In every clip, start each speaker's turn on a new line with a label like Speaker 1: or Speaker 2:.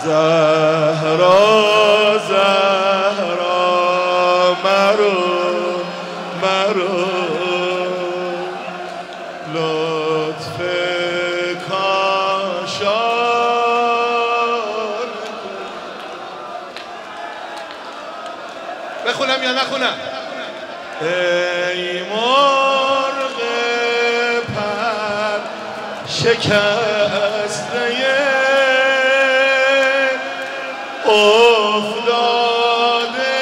Speaker 1: زهرا زهرا مرو لطف کاشان.
Speaker 2: بخونم یا نخونم؟
Speaker 1: ای مرغ پر شکسته افتاده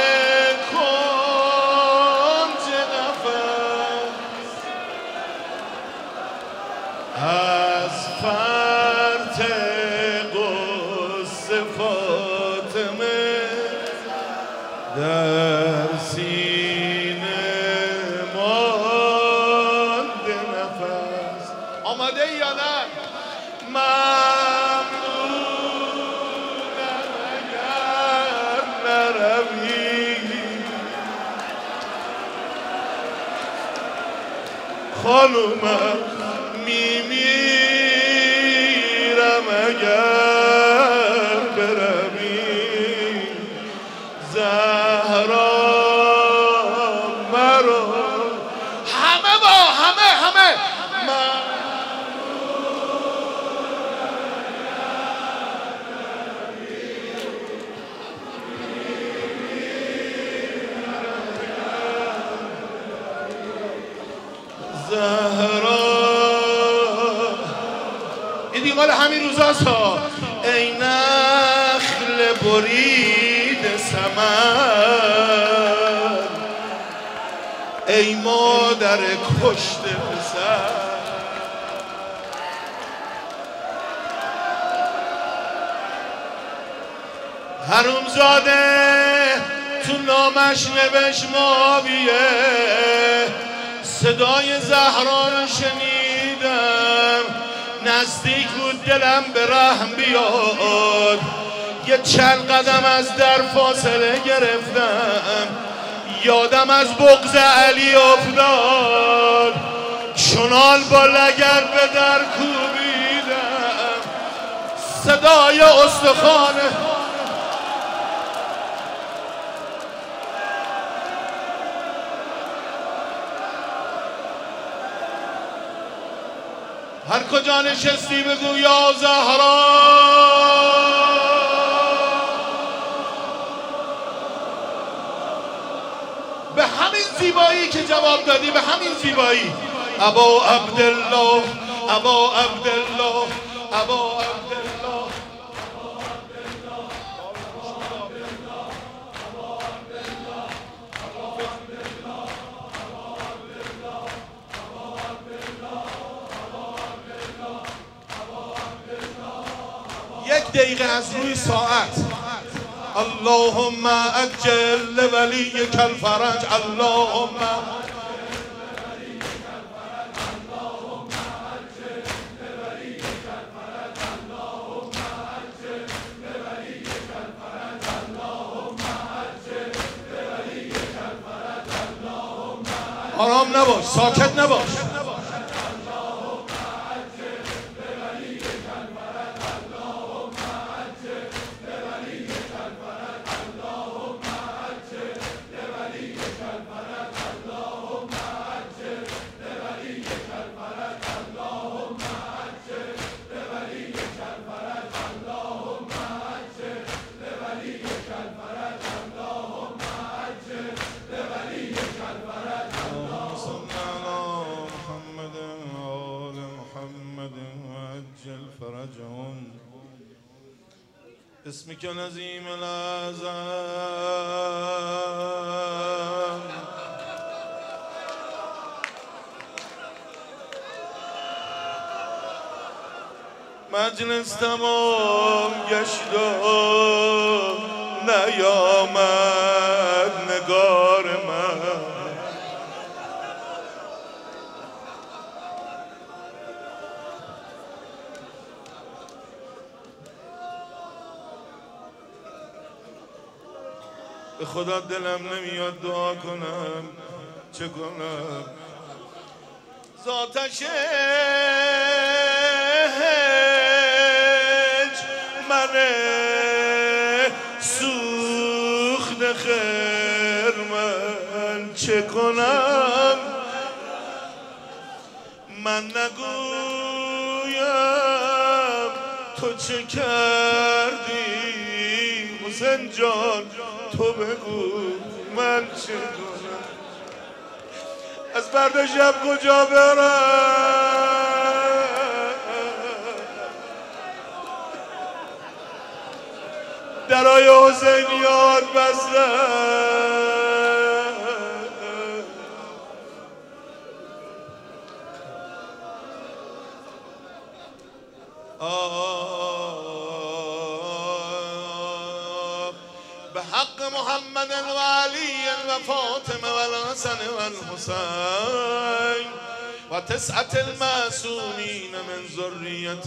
Speaker 1: کنج قفس، از فرط غصه فاطمه در سینه مانده نفس.
Speaker 2: آماده ای یا نه؟
Speaker 1: ممنونم اگر نروی، خانومم میمیرم اگر بروی. زهرا مرو
Speaker 2: همه با همه
Speaker 1: زهرا.
Speaker 2: این دیگه مال همین روزاست ها.
Speaker 1: ای نخل برید ثمر، ای مادر کشته پسر، حرومزاده تو نامش نوشت معاویه، صدای زهرا رو شنیدم نزدیک بود دلم به رحم بیاد، یه چند قدم از در فاصله گرفتم، یادم از بغض علی افتاد، چنان با لگد به در کوبیدم، صدای استخوانه هر کجا نشستی بگو یا زهرا.
Speaker 2: به همین زیبایی که جواب دادی، به همین زیبایی.
Speaker 1: ابا عبدالله ابا عبدالله ابا عبدالله. یک دقیقه از روی ساعت. اللهم عجل لولیک الفرج. اللهم آرام نباش، ساکت نباش. فرجهم اسمك نظيم الأعظم. مجلس تمام گشت و نیامد نگار من، به خدا دلم نمیاد دعا کنم، چه کنم؟ ذاتش من من نگویم تو چه کردی، حسین جان تو بگو من چه کنم. از فردا شب کجا برم؟ درای حسینیات بسته. به حق محمد و علی و فاطمه و الحسن و الحسین و تسعة المعصومین من ذریة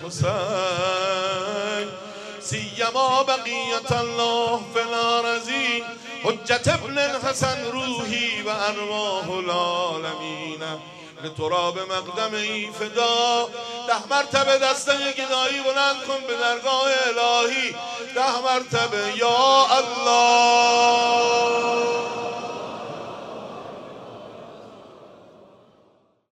Speaker 1: الحسین سیما بقیت الله فی الارضین حجت ابن الحسن روحی و ارواح العالمین لتراب مقدمی فدا. 10 مرتبه دسته گدایی بلند کن به درگاه الهی، 10 مرتبه یا الله.